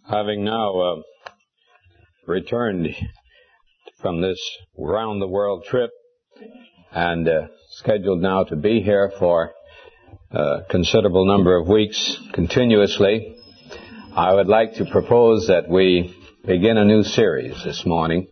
Having now returned from this round-the-world trip and scheduled now to be here for a considerable number of weeks continuously, I would like to propose that we begin a new series this morning,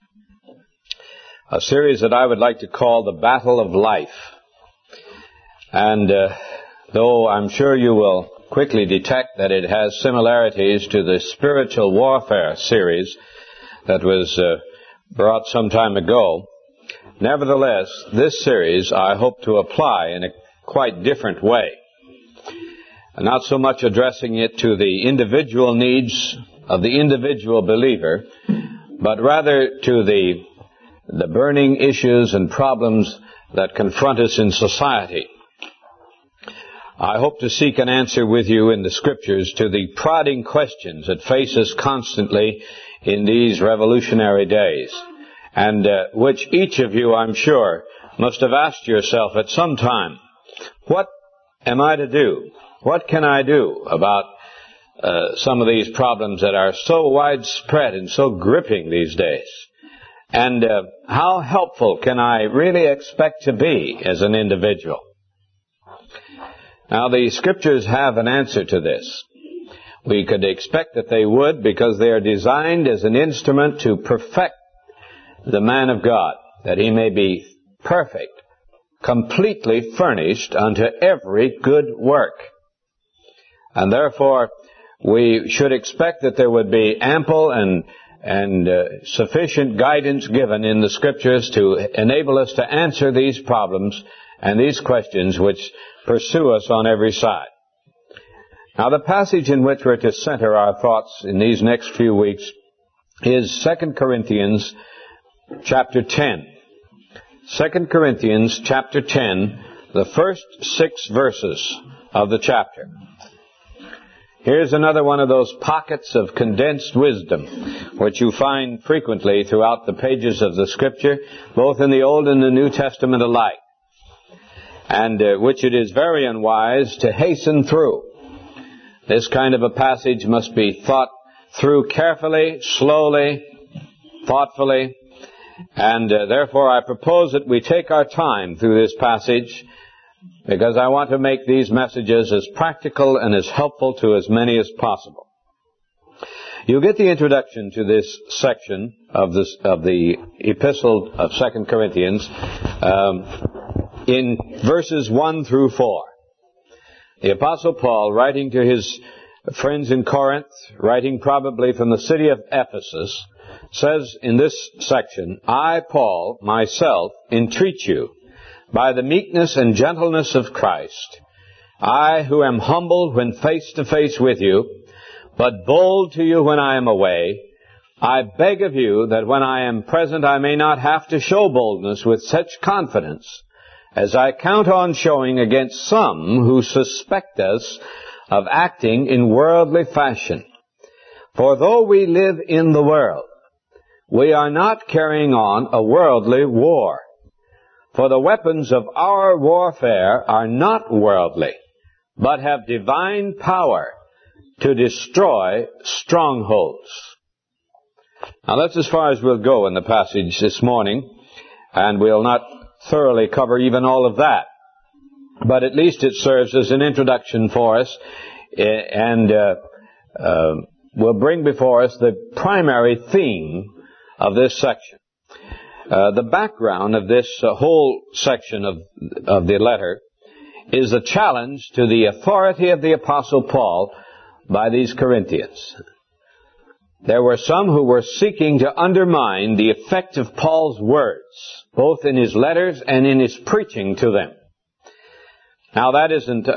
a series that I would like to call The Battle of Life. And though I'm sure you will quickly detect that it has similarities to the spiritual warfare series that was brought some time ago, nevertheless, this series I hope to apply in a quite different way. Not so much addressing it to the individual needs of the individual believer, but rather to the burning issues and problems that confront us in society. I hope to seek an answer with you in the Scriptures to the prodding questions that face us constantly in these revolutionary days, and which each of you, I'm sure, must have asked yourself at some time. What am I to do? What can I do about some of these problems that are so widespread and so gripping these days? And how helpful can I really expect to be as an individual? Now, the Scriptures have an answer to this. We could expect that they would, because they are designed as an instrument to perfect the man of God, that he may be perfect, completely furnished unto every good work. And therefore, we should expect that there would be ample and sufficient guidance given in the Scriptures to enable us to answer these problems and these questions which pursue us on every side. Now, the passage in which we're to center our thoughts in these next few weeks is 2 Corinthians chapter 10. 2 Corinthians chapter 10, the first 6 verses of the chapter. Here's another one of those pockets of condensed wisdom which you find frequently throughout the pages of the Scripture, both in the Old and the New Testament alike, and which it is very unwise to hasten through. This kind of a passage must be thought through carefully, slowly, thoughtfully, and therefore I propose that we take our time through this passage, because I want to make these messages as practical and as helpful to as many as possible. You get the introduction to this section of the epistle of 2 Corinthians in verses 1 through 4. The Apostle Paul, writing to his friends in Corinth, writing probably from the city of Ephesus, says in this section, I, Paul, myself, entreat you, by the meekness and gentleness of Christ, I who am humbled when face to face with you, but bold to you when I am away, I beg of you that when I am present I may not have to show boldness with such confidence as I count on showing against some who suspect us of acting in worldly fashion. For though we live in the world, we are not carrying on a worldly war. For the weapons of our warfare are not worldly, but have divine power to destroy strongholds. Now that's as far as we'll go in the passage this morning, and we'll not thoroughly cover even all of that. But at least it serves as an introduction for us, and will bring before us the primary theme of this section. The background of this whole section of the letter is a challenge to the authority of the Apostle Paul by these Corinthians. There were some who were seeking to undermine the effect of Paul's words, both in his letters and in his preaching to them. Now that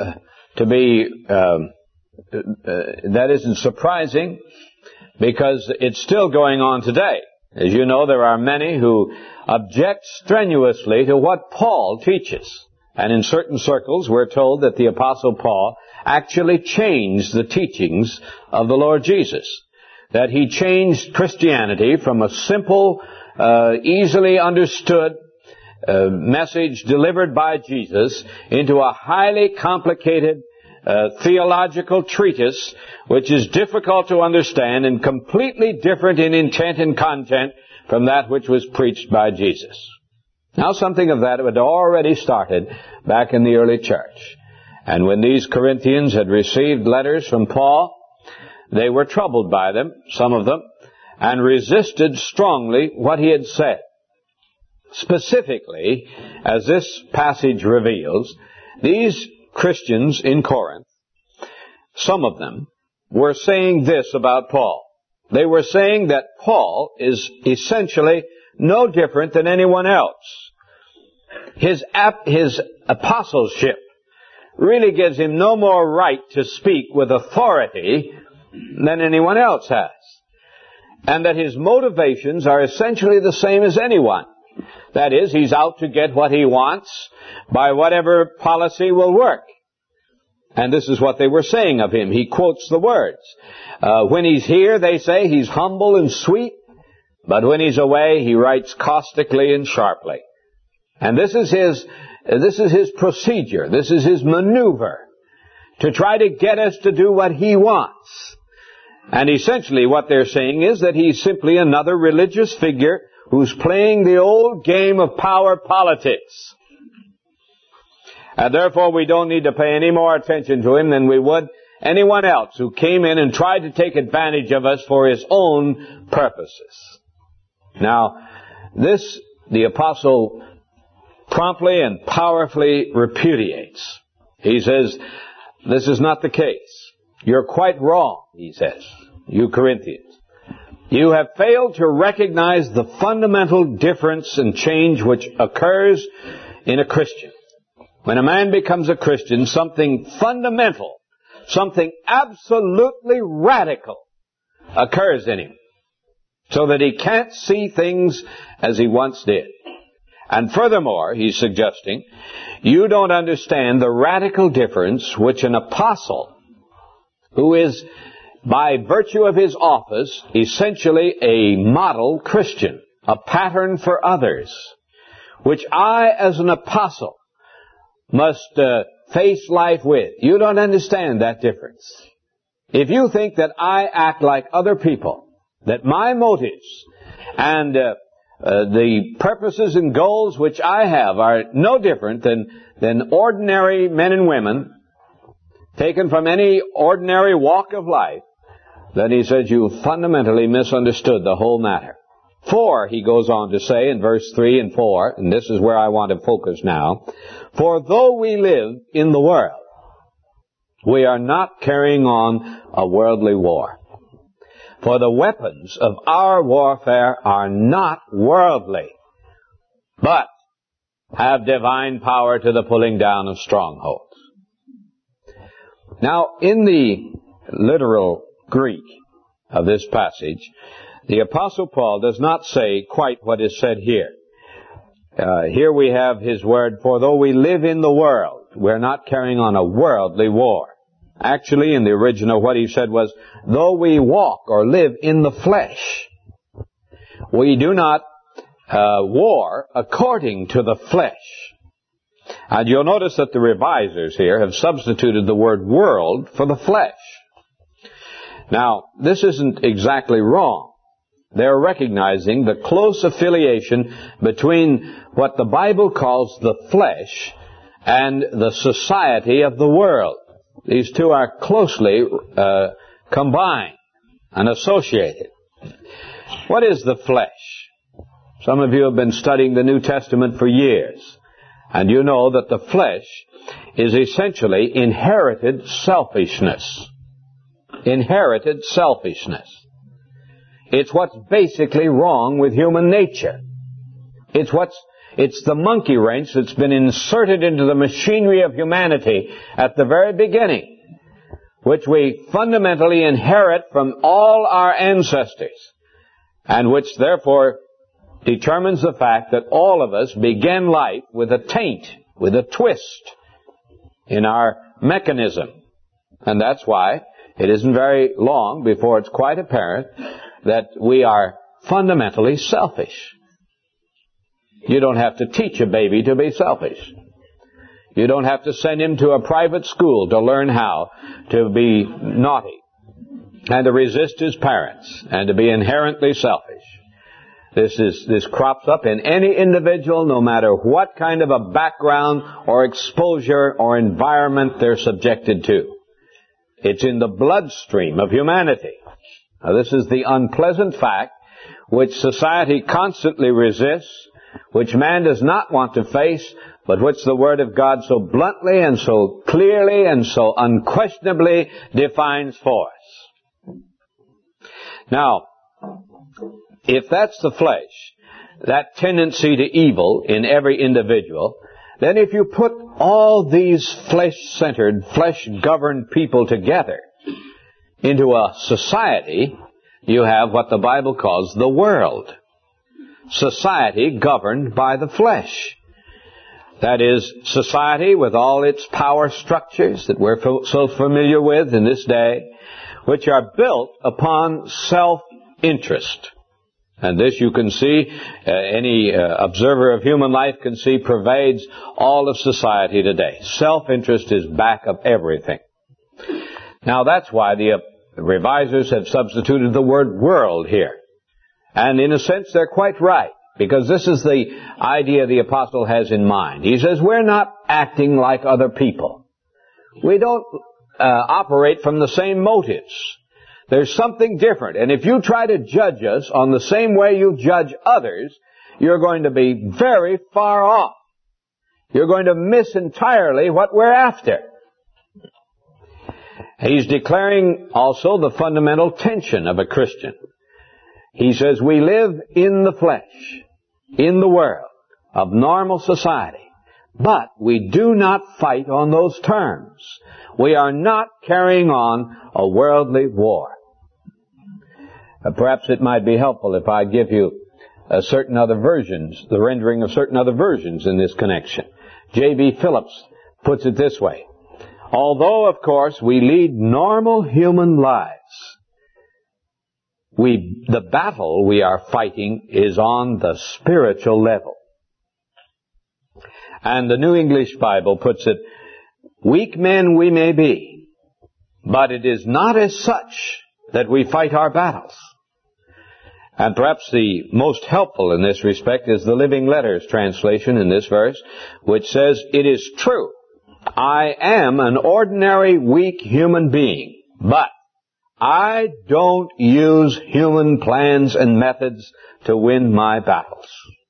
isn't surprising, because it's still going on today. As you know, there are many who object strenuously to what Paul teaches. And in certain circles, we're told that the Apostle Paul actually changed the teachings of the Lord Jesus. That he changed Christianity from a simple, easily understood message delivered by Jesus into a highly complicated theological treatise which is difficult to understand and completely different in intent and content from that which was preached by Jesus. Now, something of that had already started back in the early church. And when these Corinthians had received letters from Paul, they were troubled by them, some of them, and resisted strongly what he had said. Specifically, as this passage reveals, these Christians in Corinth, some of them, were saying this about Paul. They were saying that Paul is essentially no different than anyone else. His apostleship really gives him no more right to speak with authority than anyone else has. And that his motivations are essentially the same as anyone. That is, he's out to get what he wants by whatever policy will work. And this is what they were saying of him. He quotes the words. When he's here, they say, he's humble and sweet, but when he's away, he writes caustically and sharply. And this is his procedure. This is his maneuver to try to get us to do what he wants. And essentially what they're saying is that he's simply another religious figure who's playing the old game of power politics. And therefore we don't need to pay any more attention to him than we would anyone else who came in and tried to take advantage of us for his own purposes. Now, this the apostle promptly and powerfully repudiates. He says, this is not the case. You're quite wrong, he says, you Corinthians. You have failed to recognize the fundamental difference and change which occurs in a Christian. When a man becomes a Christian, something fundamental, something absolutely radical occurs in him, so that he can't see things as he once did. And furthermore, he's suggesting, you don't understand the radical difference which an apostle, who is, by virtue of his office, essentially a model Christian, a pattern for others, which I, as an apostle, must face life with. You don't understand that difference. If you think that I act like other people, that my motives and the purposes and goals which I have are no different than ordinary men and women taken from any ordinary walk of life, then he says you fundamentally misunderstood the whole matter. For, he goes on to say in verse 3 and 4, and this is where I want to focus now, for though we live in the world, we are not carrying on a worldly war. For the weapons of our warfare are not worldly, but have divine power to the pulling down of strongholds. Now, in the literal Greek of this passage, the Apostle Paul does not say quite what is said here. Here we have his word, for though we live in the world, we're not carrying on a worldly war. Actually, in the original, what he said was, though we walk or live in the flesh, we do not war according to the flesh. And you'll notice that the revisers here have substituted the word world for the flesh. Now, this isn't exactly wrong. They're recognizing the close affiliation between what the Bible calls the flesh and the society of the world. These two are closely combined and associated. What is the flesh? Some of you have been studying the New Testament for years, and you know that the flesh is essentially inherited selfishness. Inherited selfishness. It's what's basically wrong with human nature. It's the monkey wrench that's been inserted into the machinery of humanity at the very beginning, which we fundamentally inherit from all our ancestors, and which therefore determines the fact that all of us begin life with a taint, with a twist in our mechanism. And that's why it isn't very long before it's quite apparent that we are fundamentally selfish. You don't have to teach a baby to be selfish. You don't have to send him to a private school to learn how to be naughty and to resist his parents and to be inherently selfish. This crops up in any individual, no matter what kind of a background or exposure or environment they're subjected to. It's in the bloodstream of humanity. Now, this is the unpleasant fact which society constantly resists, which man does not want to face, but which the Word of God so bluntly and so clearly and so unquestionably defines for us. Now, if that's the flesh, that tendency to evil in every individual, then if you put all these flesh-centered, flesh-governed people together into a society, you have what the Bible calls the world. Society governed by the flesh. That is, society with all its power structures that we're so familiar with in this day, which are built upon self-interest. And this you can see, any observer of human life can see, pervades all of society today. Self-interest is back of everything. Now that's why the revisers have substituted the word world here. And in a sense they're quite right, because this is the idea the apostle has in mind. He says we're not acting like other people. We don't operate from the same motives. There's something different. And if you try to judge us on the same way you judge others, you're going to be very far off. You're going to miss entirely what we're after. He's declaring also the fundamental tension of a Christian. He says we live in the flesh, in the world of normal society, but we do not fight on those terms. We are not carrying on a worldly war. Perhaps it might be helpful if I give you certain other versions, the rendering of certain other versions in this connection. J.B. Phillips puts it this way. Although, of course, we lead normal human lives, the battle we are fighting is on the spiritual level. And the New English Bible puts it, weak men we may be, but it is not as such that we fight our battles. And perhaps the most helpful in this respect is the Living Letters translation in this verse, which says, it is true, I am an ordinary weak human being, but I don't use human plans and methods to win my battles.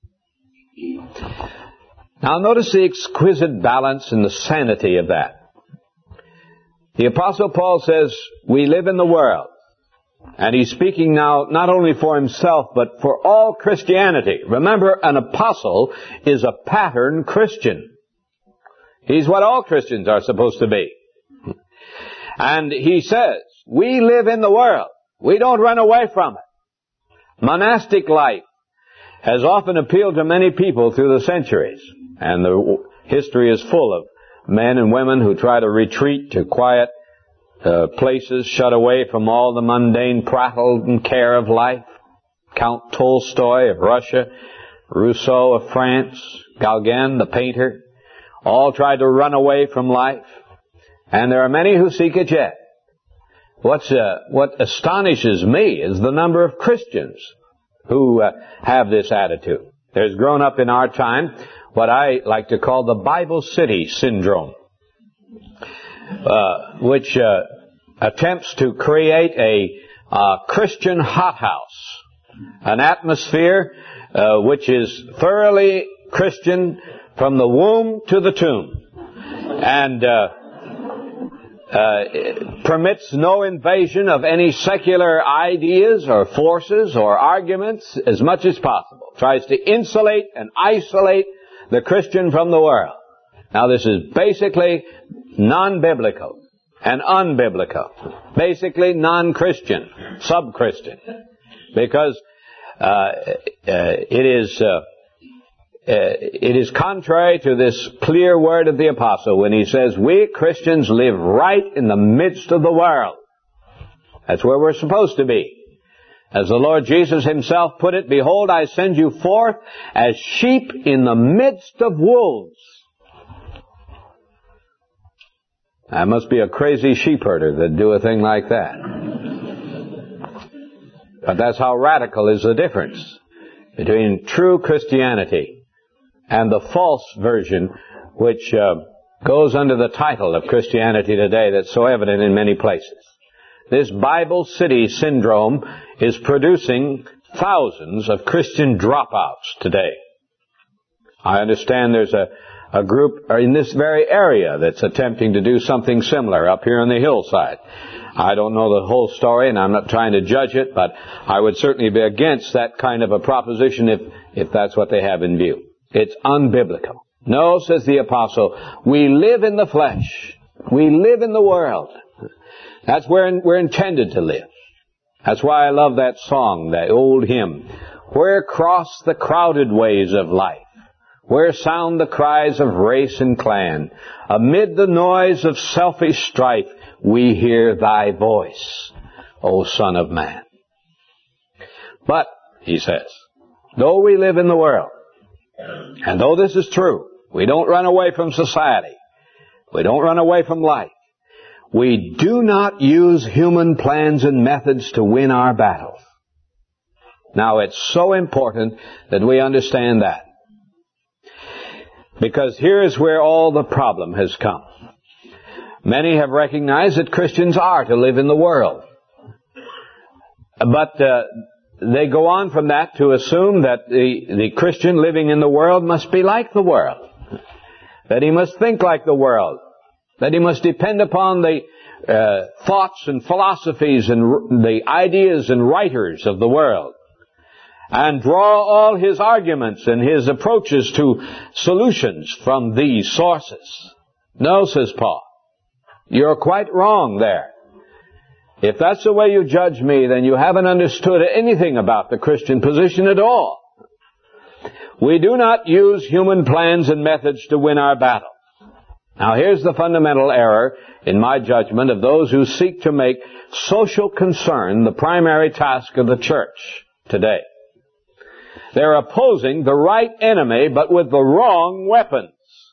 Now notice the exquisite balance and the sanity of that. The Apostle Paul says, we live in the world. And he's speaking now not only for himself, but for all Christianity. Remember, an apostle is a pattern Christian. He's what all Christians are supposed to be. And he says, we live in the world. We don't run away from it. Monastic life has often appealed to many people through the centuries. And the history is full of men and women who try to retreat to quiet places, shut away from all the mundane prattle and care of life. Count Tolstoy of Russia, Rousseau of France, Gauguin, the painter, all tried to run away from life. And there are many who seek it yet. What astonishes me is the number of Christians who have this attitude. There's grown up in our time what I like to call the Bible City syndrome, which attempts to create a Christian hothouse, an atmosphere which is thoroughly Christian from the womb to the tomb, and permits no invasion of any secular ideas or forces or arguments as much as possible. Tries to insulate and isolate the Christian from the world. Now this is basically non-biblical and unbiblical. Basically non-Christian, sub-Christian. Because it is contrary to this clear word of the apostle when he says, we Christians live right in the midst of the world. That's where we're supposed to be. As the Lord Jesus himself put it, behold, I send you forth as sheep in the midst of wolves. I must be a crazy sheepherder that'd do a thing like that. But that's how radical is the difference between true Christianity and the false version, which goes under the title of Christianity today, that's so evident in many places. This Bible City syndrome is producing thousands of Christian dropouts today. I understand there's a group in this very area that's attempting to do something similar up here on the hillside. I don't know the whole story, and I'm not trying to judge it, but I would certainly be against that kind of a proposition if that's what they have in view. It's unbiblical. No, says the apostle, we live in the flesh. We live in the world. That's where we're intended to live. That's why I love that song, that old hymn. Where cross the crowded ways of life, where sound the cries of race and clan, amid the noise of selfish strife, we hear thy voice, O Son of Man. But, he says, though we live in the world, and though this is true, we don't run away from society, we don't run away from life, we do not use human plans and methods to win our battles. Now, it's so important that we understand that. Because here is where all the problem has come. Many have recognized that Christians are to live in the world. But they go on from that to assume that the Christian living in the world must be like the world. That he must think like the world. That he must depend upon the thoughts and philosophies and the ideas and writers of the world. And draw all his arguments and his approaches to solutions from these sources. No, says Paul. You're quite wrong there. If that's the way you judge me, then you haven't understood anything about the Christian position at all. We do not use human plans and methods to win our battle. Now here's the fundamental error, in my judgment, of those who seek to make social concern the primary task of the church today. They're opposing the right enemy, but with the wrong weapons.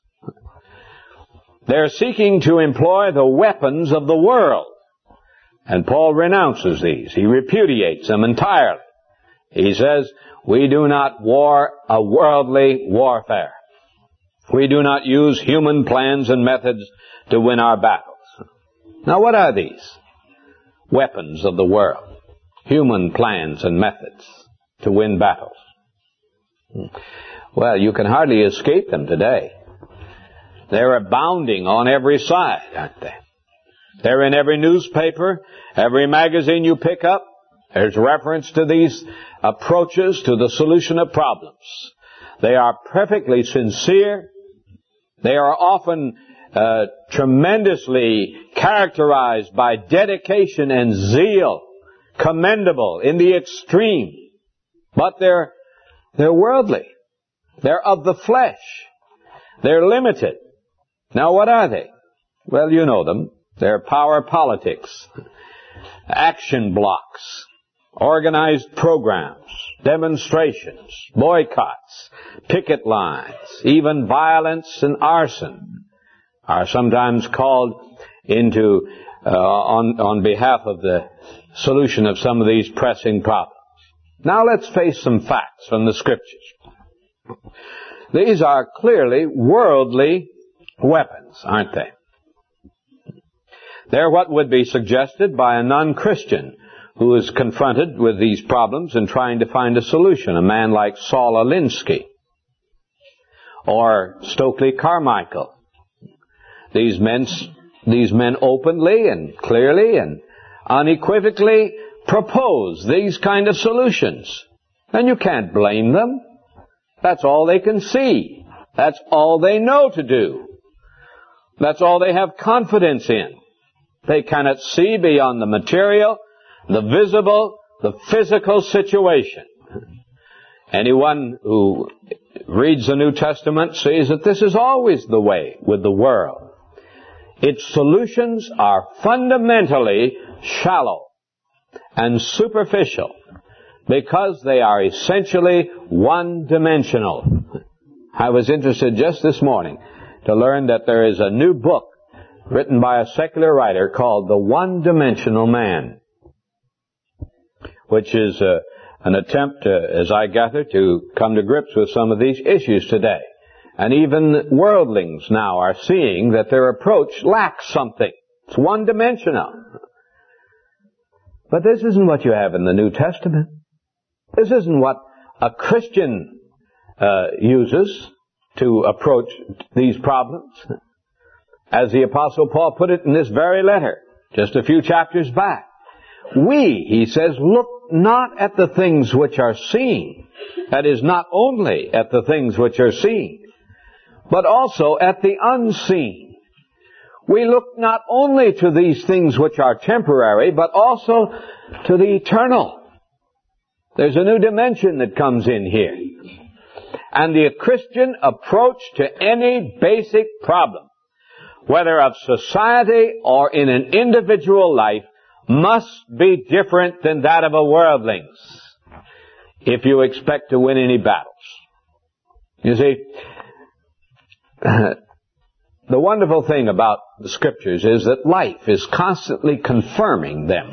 They're seeking to employ the weapons of the world. And Paul renounces these. He repudiates them entirely. He says, we do not war a worldly warfare. We do not use human plans and methods to win our battles. Now what are these? Weapons of the world. Human plans and methods to win battles. Well, you can hardly escape them today. They're abounding on every side, aren't they? They're in every newspaper, every magazine you pick up. There's reference to these approaches to the solution of problems. They are perfectly sincere. They are often tremendously characterized by dedication and zeal, commendable in the extreme. But they're worldly. They're of the flesh. They're limited. Now what are they? Well, you know them. They're power politics, action blocks, organized programs, demonstrations, boycotts, picket lines, even violence and arson are sometimes called into on behalf of the solution of some of these pressing problems. Now let's face some facts from the Scriptures. These are clearly worldly weapons, aren't they? They're what would be suggested by a non-Christian who is confronted with these problems and trying to find a solution. A man like Saul Alinsky or Stokely Carmichael. These men openly and clearly and unequivocally propose these kind of solutions. And you can't blame them. That's all they can see. That's all they know to do. That's all they have confidence in. They cannot see beyond the material, the visible, the physical situation. Anyone who reads the New Testament sees that this is always the way with the world. Its solutions are fundamentally shallow and superficial because they are essentially one-dimensional. I was interested just this morning to learn that there is a new book written by a secular writer called The One-Dimensional Man, which is an attempt, as I gather, to come to grips with some of these issues today. And even worldlings now are seeing that their approach lacks something. It's one-dimensional. But this isn't what you have in the New Testament. This isn't what a Christian uses to approach these problems. As the Apostle Paul put it in this very letter, just a few chapters back. We, he says, look not at the things which are seen. That is, not only at the things which are seen, but also at the unseen. We look not only to these things which are temporary, but also to the eternal. There's a new dimension that comes in here. And the Christian approach to any basic problem, whether of society or in an individual life, must be different than that of a worldling's if you expect to win any battles. You see, the wonderful thing about the Scriptures is that life is constantly confirming them.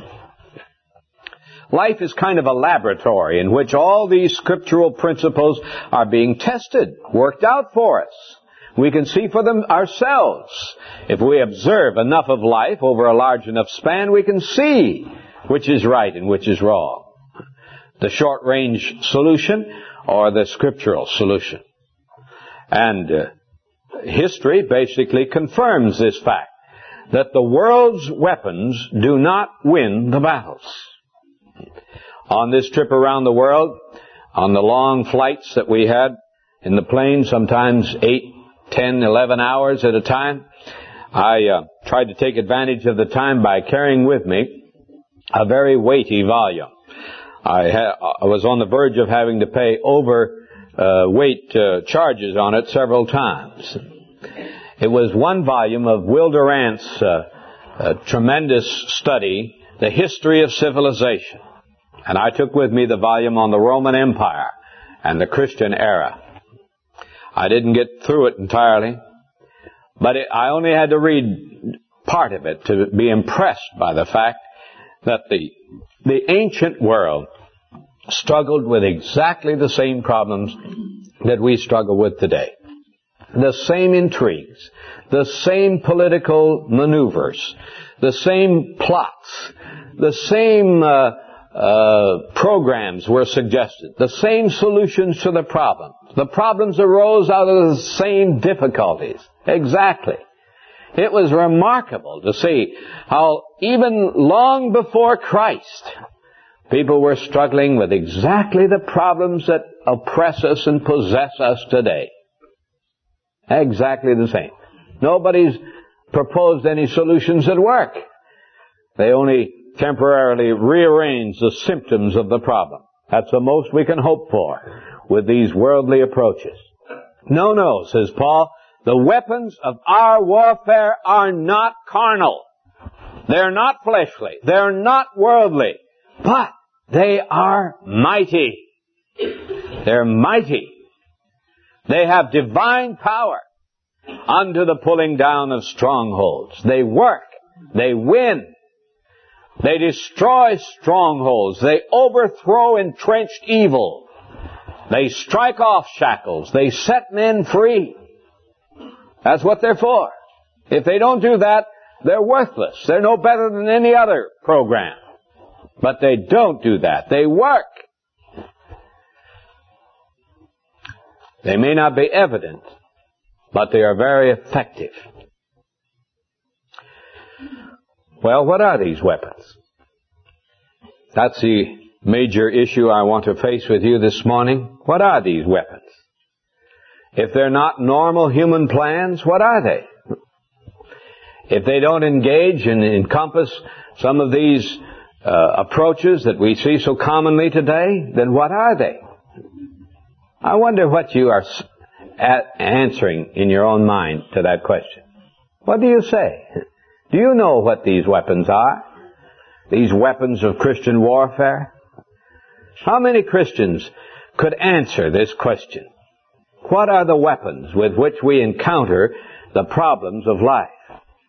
Life is kind of a laboratory in which all these scriptural principles are being tested, worked out for us. We can see for them ourselves. If we observe enough of life over a large enough span, we can see which is right and which is wrong. The short-range solution or the scriptural solution. And history basically confirms this fact, that the world's weapons do not win the battles. On this trip around the world, on the long flights that we had in the plane, sometimes 8, 10, 11 hours at a time, I tried to take advantage of the time by carrying with me a very weighty volume. I was on the verge of having to pay weight charges on it several times. It was one volume of Will Durant's tremendous study, The History of Civilization. And I took with me the volume on the Roman Empire and the Christian era. I didn't get through it entirely, but I only had to read part of it to be impressed by the fact that the ancient world struggled with exactly the same problems that we struggle with today. The same intrigues, the same political maneuvers, the same plots, the same programs were suggested, the same solutions to the problem. The problems arose out of the same difficulties. Exactly. It was remarkable to see how even long before Christ, people were struggling with exactly the problems that oppress us and possess us today. Exactly the same. Nobody's proposed any solutions that work. They only temporarily rearrange the symptoms of the problem. That's the most we can hope for with these worldly approaches. No, says Paul, the weapons of our warfare are not carnal. They're not fleshly. They're not worldly. But they are mighty. They're mighty. They have divine power unto the pulling down of strongholds. They work. They win. They destroy strongholds. They overthrow entrenched evil. They strike off shackles. They set men free. That's what they're for. If they don't do that, they're worthless. They're no better than any other program. But they don't do that. They work. They may not be evident, but they are very effective. Well, what are these weapons? That's the major issue I want to face with you this morning. What are these weapons? If they're not normal human plans, what are they? If they don't engage and encompass some of these approaches that we see so commonly today, then what are they? I wonder what you are answering in your own mind to that question. What do you say? Do you know what these weapons are? These weapons of Christian warfare? How many Christians could answer this question? What are the weapons with which we encounter the problems of life?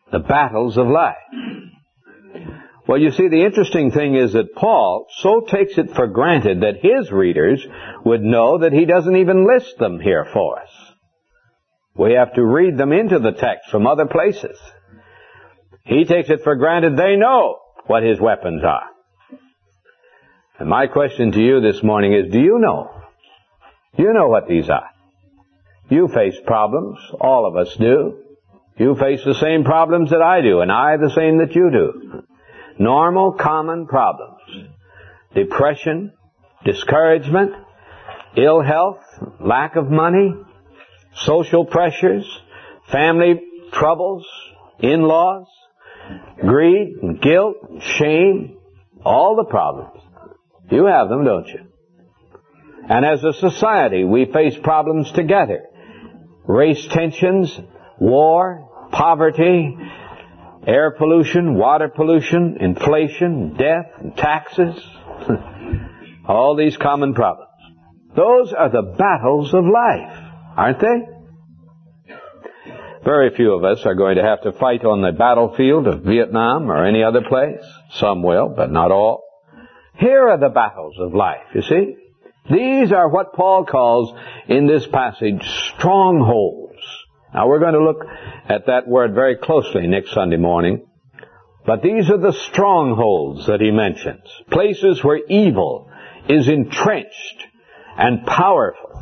The battles of life. Well, you see, the interesting thing is that Paul so takes it for granted that his readers would know that he doesn't even list them here for us. We have to read them into the text from other places. He takes it for granted they know what his weapons are. And my question to you this morning is, do you know? You know what these are. You face problems. All of us do. You face the same problems that I do, and I the same that you do. Normal, common problems. Depression, discouragement, ill health, lack of money, social pressures, family troubles, in-laws, greed, and guilt, and shame, all the problems. You have them, don't you? And as a society, we face problems together. Race tensions, war, poverty, air pollution, water pollution, inflation, death, and taxes. All these common problems. Those are the battles of life, aren't they? Very few of us are going to have to fight on the battlefield of Vietnam or any other place. Some will, but not all. Here are the battles of life, you see. These are what Paul calls in this passage strongholds. Now we're going to look at that word very closely next Sunday morning. But these are the strongholds that he mentions. Places where evil is entrenched and powerful.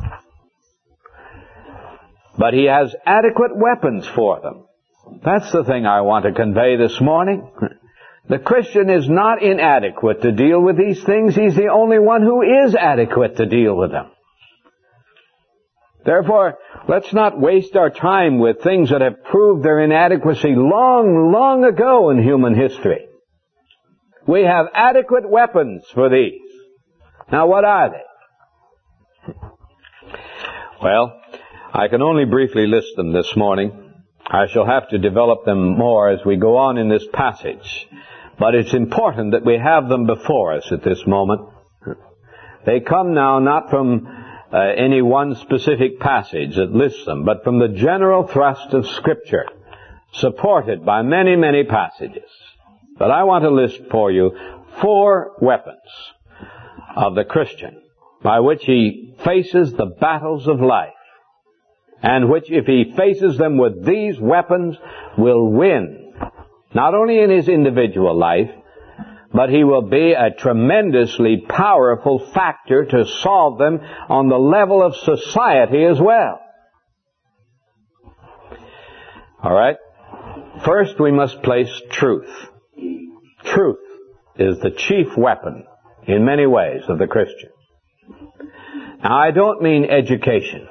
But he has adequate weapons for them. That's the thing I want to convey this morning. The Christian is not inadequate to deal with these things. He's the only one who is adequate to deal with them. Therefore, let's not waste our time with things that have proved their inadequacy long, long ago in human history. We have adequate weapons for these. Now, what are they? Well, I can only briefly list them this morning. I shall have to develop them more as we go on in this passage. But it's important that we have them before us at this moment. They come now not from any one specific passage that lists them, but from the general thrust of Scripture, supported by many, many passages. But I want to list for you 4 weapons of the Christian by which he faces the battles of life, and which, if he faces them with these weapons, will win. Not only in his individual life, but he will be a tremendously powerful factor to solve them on the level of society as well. All right? First, we must place truth. Truth is the chief weapon in many ways of the Christian. Now, I don't mean education.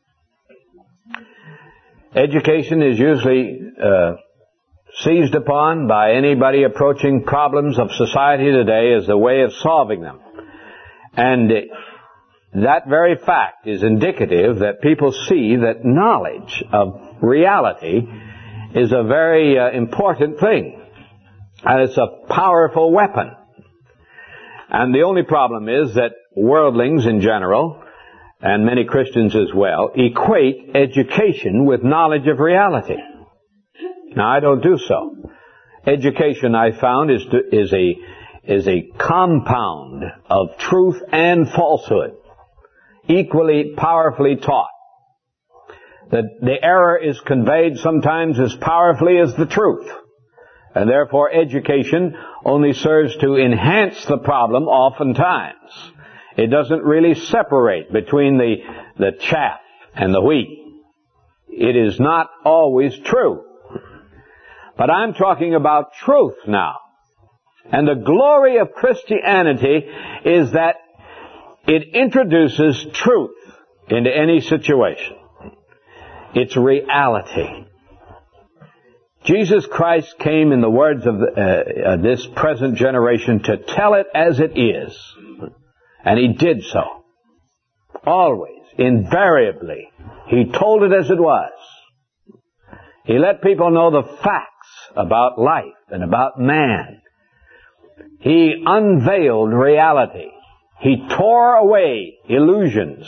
Education is usually seized upon by anybody approaching problems of society today as a way of solving them. And that very fact is indicative that people see that knowledge of reality is a very important thing. And it's a powerful weapon. And the only problem is that worldlings in general, and many Christians as well, equate education with knowledge of reality. Now, I don't do so. Education, I found, is a compound of truth and falsehood, equally powerfully taught. The error is conveyed sometimes as powerfully as the truth. And therefore, education only serves to enhance the problem oftentimes. It doesn't really separate between the chaff and the wheat. It is not always true. But I'm talking about truth now. And the glory of Christianity is that it introduces truth into any situation. It's reality. Jesus Christ came, in the words of this present generation, to tell it as it is. And he did so. Always, invariably, he told it as it was. He let people know the facts about life and about man. He unveiled reality. He tore away illusions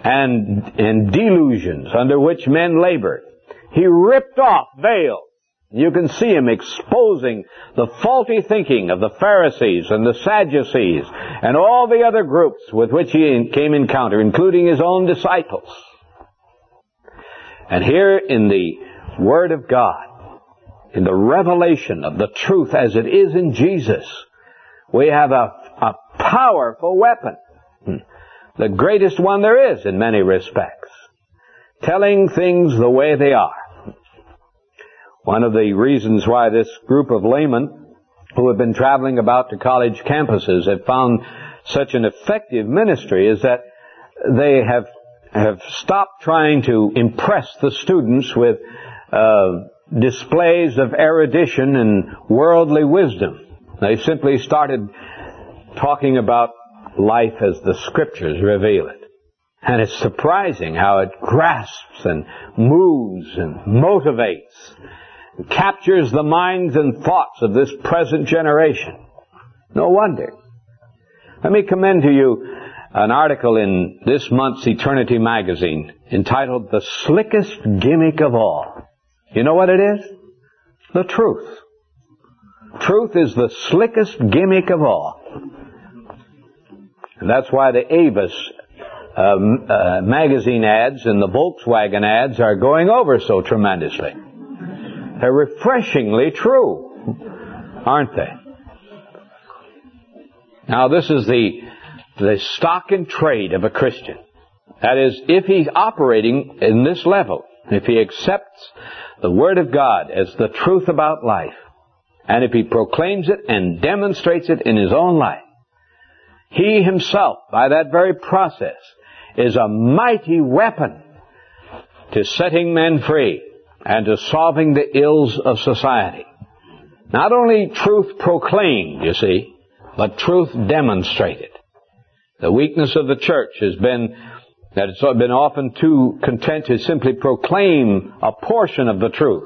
and delusions under which men labored. He ripped off veils You can see him exposing the faulty thinking of the Pharisees and the Sadducees and all the other groups with which he came in encounter, including his own disciples. And here in the Word of God, in the revelation of the truth as it is in Jesus, we have a powerful weapon. The greatest one there is in many respects. Telling things the way they are. One of the reasons why this group of laymen who have been traveling about to college campuses have found such an effective ministry is that they have stopped trying to impress the students with displays of erudition and worldly wisdom. They simply started talking about life as the Scriptures reveal it. And it's surprising how it grasps and moves and motivates and captures the minds and thoughts of this present generation. No wonder. Let me commend to you an article in this month's Eternity magazine entitled "The Slickest Gimmick of All." You know what it is? The truth. Truth is the slickest gimmick of all. And that's why the Avis magazine ads and the Volkswagen ads are going over so tremendously. They're refreshingly true, aren't they? Now this is the stock and trade of a Christian. That is, if he's operating in this level, if he accepts the Word of God as the truth about life, and if he proclaims it and demonstrates it in his own life, he himself, by that very process, is a mighty weapon to setting men free and to solving the ills of society. Not only truth proclaimed, you see, but truth demonstrated. The weakness of the church has been that it's been often too content to simply proclaim a portion of the truth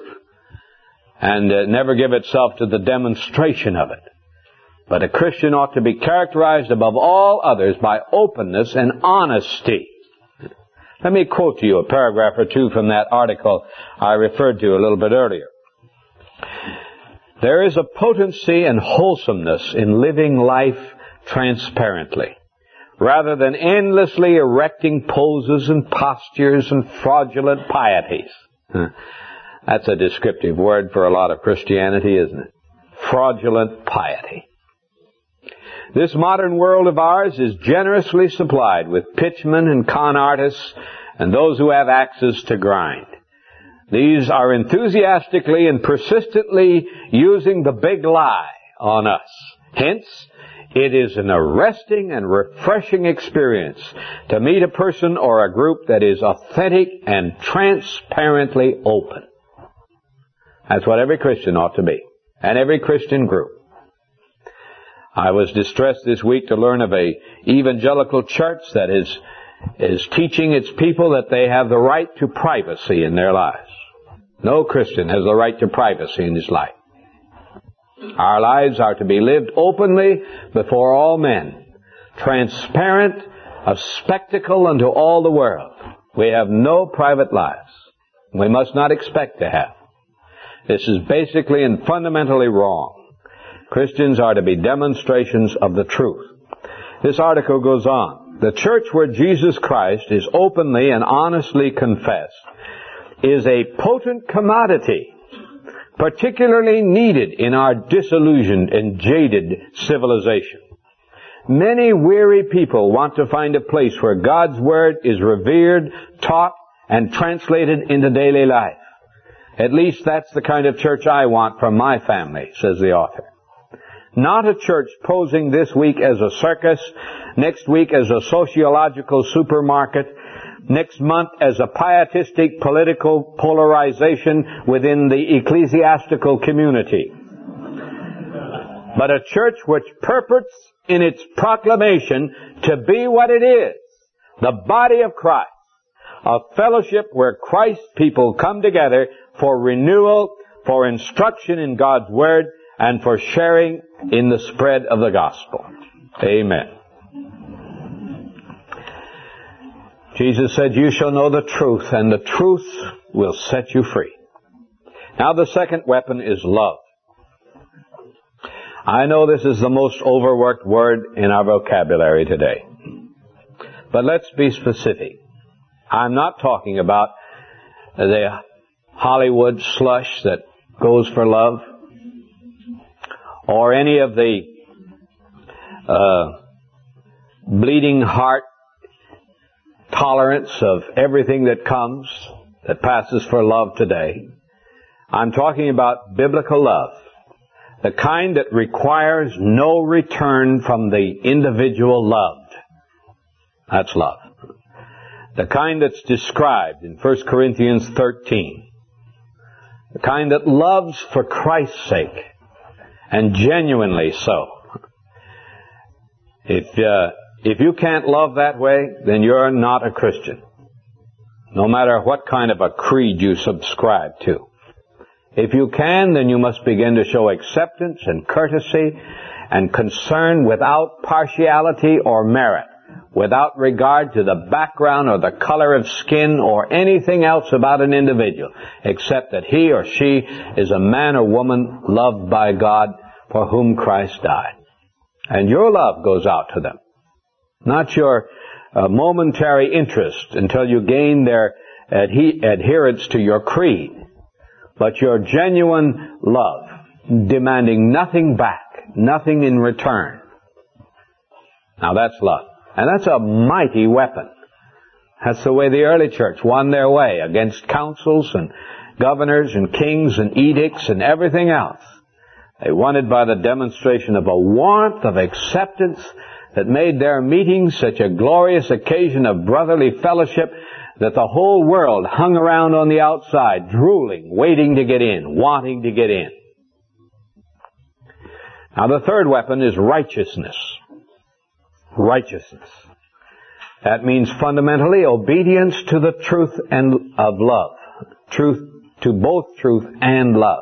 and never give itself to the demonstration of it. But a Christian ought to be characterized above all others by openness and honesty. Let me quote to you a paragraph or two from that article I referred to a little bit earlier. There is a potency and wholesomeness in living life transparently, rather than endlessly erecting poses and postures and fraudulent pieties. That's a descriptive word for a lot of Christianity, isn't it? Fraudulent piety. This modern world of ours is generously supplied with pitchmen and con artists and those who have axes to grind. These are enthusiastically and persistently using the big lie on us. Hence, it is an arresting and refreshing experience to meet a person or a group that is authentic and transparently open. That's what every Christian ought to be, and every Christian group. I was distressed this week to learn of a evangelical church that is teaching its people that they have the right to privacy in their lives. No Christian has the right to privacy in his life. Our lives are to be lived openly before all men, transparent, a spectacle unto all the world. We have no private lives. We must not expect to have. This is basically and fundamentally wrong. Christians are to be demonstrations of the truth. This article goes on. The church where Jesus Christ is openly and honestly confessed is a potent commodity, particularly needed in our disillusioned and jaded civilization. Many weary people want to find a place where God's Word is revered, taught, and translated into daily life. At least that's the kind of church I want from my family, says the author. Not a church posing this week as a circus, next week as a sociological supermarket, next month as a pietistic political polarization within the ecclesiastical community. But a church which purports in its proclamation to be what it is, the body of Christ, a fellowship where Christ's people come together for renewal, for instruction in God's Word, and for sharing in the spread of the gospel. Amen. Jesus said, "You shall know the truth, and the truth will set you free." Now the second weapon is love. I know this is the most overworked word in our vocabulary today. But let's be specific. I'm not talking about the Hollywood slush that goes for love, or any of the bleeding heart tolerance of everything that comes, that passes for love today. I'm talking about biblical love, the kind that requires no return from the individual loved. That's love. The kind that's described in 1 Corinthians 13. The kind that loves for Christ's sake, and genuinely so. If you can't love that way, then you're not a Christian, no matter what kind of a creed you subscribe to. If you can, then you must begin to show acceptance and courtesy and concern without partiality or merit, without regard to the background or the color of skin or anything else about an individual, except that he or she is a man or woman loved by God for whom Christ died. And your love goes out to them. Not your momentary interest until you gain their adherence to your creed, but your genuine love, demanding nothing back, nothing in return. Now that's love. And that's a mighty weapon. That's the way the early church won their way against councils and governors and kings and edicts and everything else. They won it by the demonstration of a warmth of acceptance that made their meetings such a glorious occasion of brotherly fellowship that the whole world hung around on the outside, drooling, waiting to get in, wanting to get in. Now the third weapon is righteousness. Righteousness. That means fundamentally obedience to the truth and of love. Truth, to both truth and love.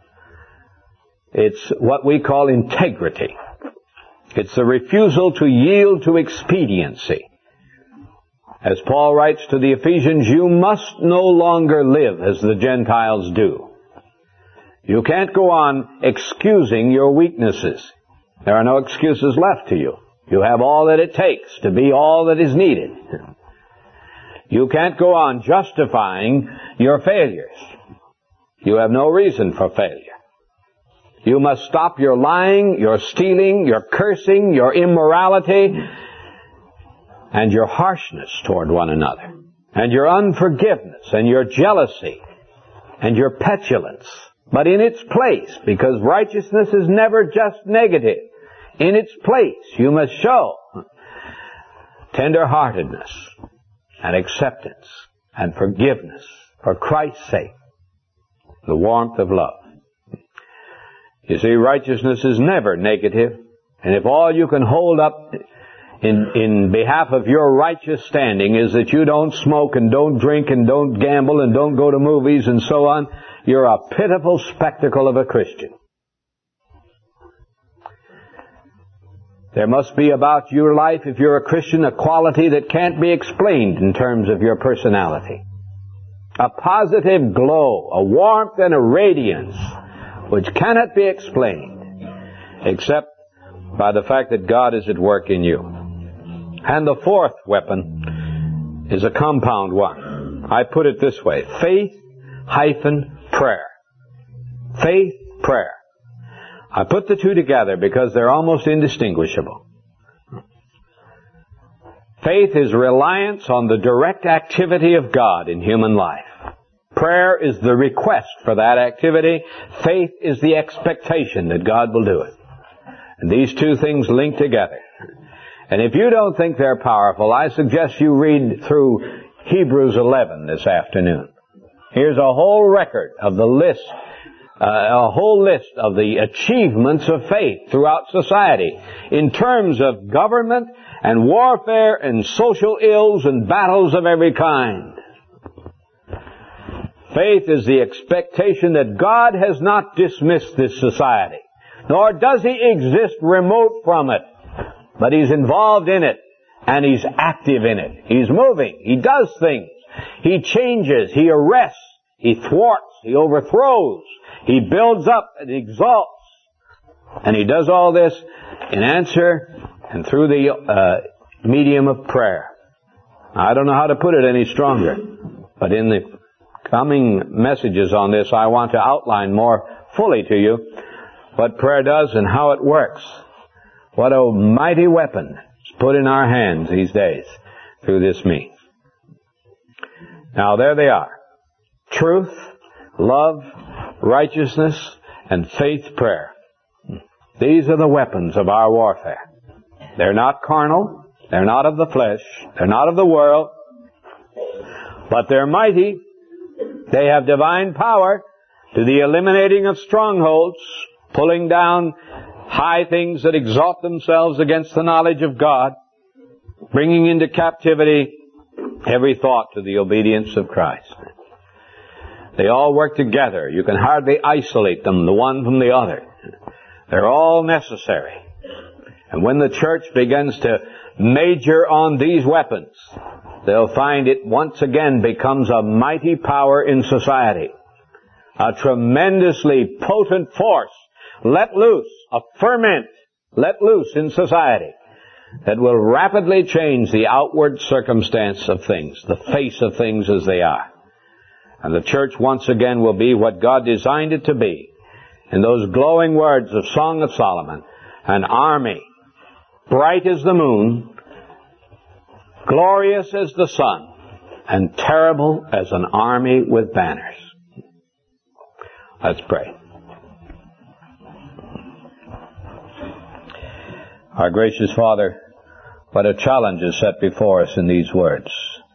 It's what we call integrity. It's the refusal to yield to expediency. As Paul writes to the Ephesians, you must no longer live as the Gentiles do. You can't go on excusing your weaknesses. There are no excuses left to you. You have all that it takes to be all that is needed. You can't go on justifying your failures. You have no reason for failure. You must stop your lying, your stealing, your cursing, your immorality, and your harshness toward one another, and your unforgiveness, and your jealousy, and your petulance. But in its place, because righteousness is never just negative, in its place you must show tender-heartedness, and acceptance, and forgiveness, for Christ's sake, the warmth of love. You see, righteousness is never negative, and if all you can hold up in behalf of your righteous standing is that you don't smoke and don't drink and don't gamble and don't go to movies and so on, you're a pitiful spectacle of a Christian. There must be about your life, if you're a Christian, a quality that can't be explained in terms of your personality. A positive glow, a warmth and a radiance which cannot be explained except by the fact that God is at work in you. And the fourth weapon is a compound one. I put it this way: faith-prayer. Faith, prayer. I put the two together because they're almost indistinguishable. Faith is reliance on the direct activity of God in human life. Prayer is the request for that activity. Faith is the expectation that God will do it. And these two things link together. And if you don't think they're powerful, I suggest you read through Hebrews 11 this afternoon. Here's a whole record of the list, a whole list of the achievements of faith throughout society in terms of government and warfare and social ills and battles of every kind. Faith is the expectation that God has not dismissed this society, nor does He exist remote from it, but He's involved in it, and He's active in it. He's moving. He does things. He changes. He arrests. He thwarts. He overthrows. He builds up and exalts. And He does all this in answer and through the medium of prayer. I don't know how to put it any stronger, but in the coming messages on this, I want to outline more fully to you what prayer does and how it works. What a mighty weapon is put in our hands these days through this means. Now there they are. Truth, love, righteousness, and faith prayer. These are the weapons of our warfare. They're not carnal. They're not of the flesh. They're not of the world. But they're mighty. They have divine power to the eliminating of strongholds, pulling down high things that exalt themselves against the knowledge of God, bringing into captivity every thought to the obedience of Christ. They all work together. You can hardly isolate them, the one from the other. They're all necessary. And when the church begins to major on these weapons, they'll find it once again becomes a mighty power in society. A tremendously potent force let loose, a ferment let loose in society that will rapidly change the outward circumstance of things, the face of things as they are. And the church once again will be what God designed it to be. In those glowing words of Song of Solomon, an army, bright as the moon, glorious as the sun, and terrible as an army with banners. Let's pray. Our gracious Father, what a challenge is set before us in these words.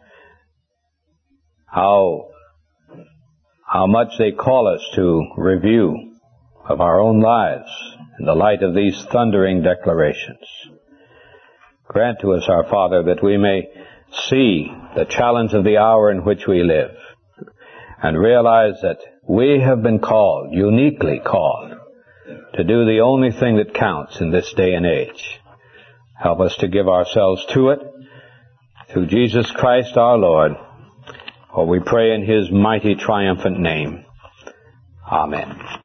How much they call us to review of our own lives in the light of these thundering declarations. Grant to us, our Father, that we may see the challenge of the hour in which we live and realize that we have been called, uniquely called, to do the only thing that counts in this day and age. Help us to give ourselves to it through Jesus Christ our Lord, for we pray in His mighty triumphant name. Amen.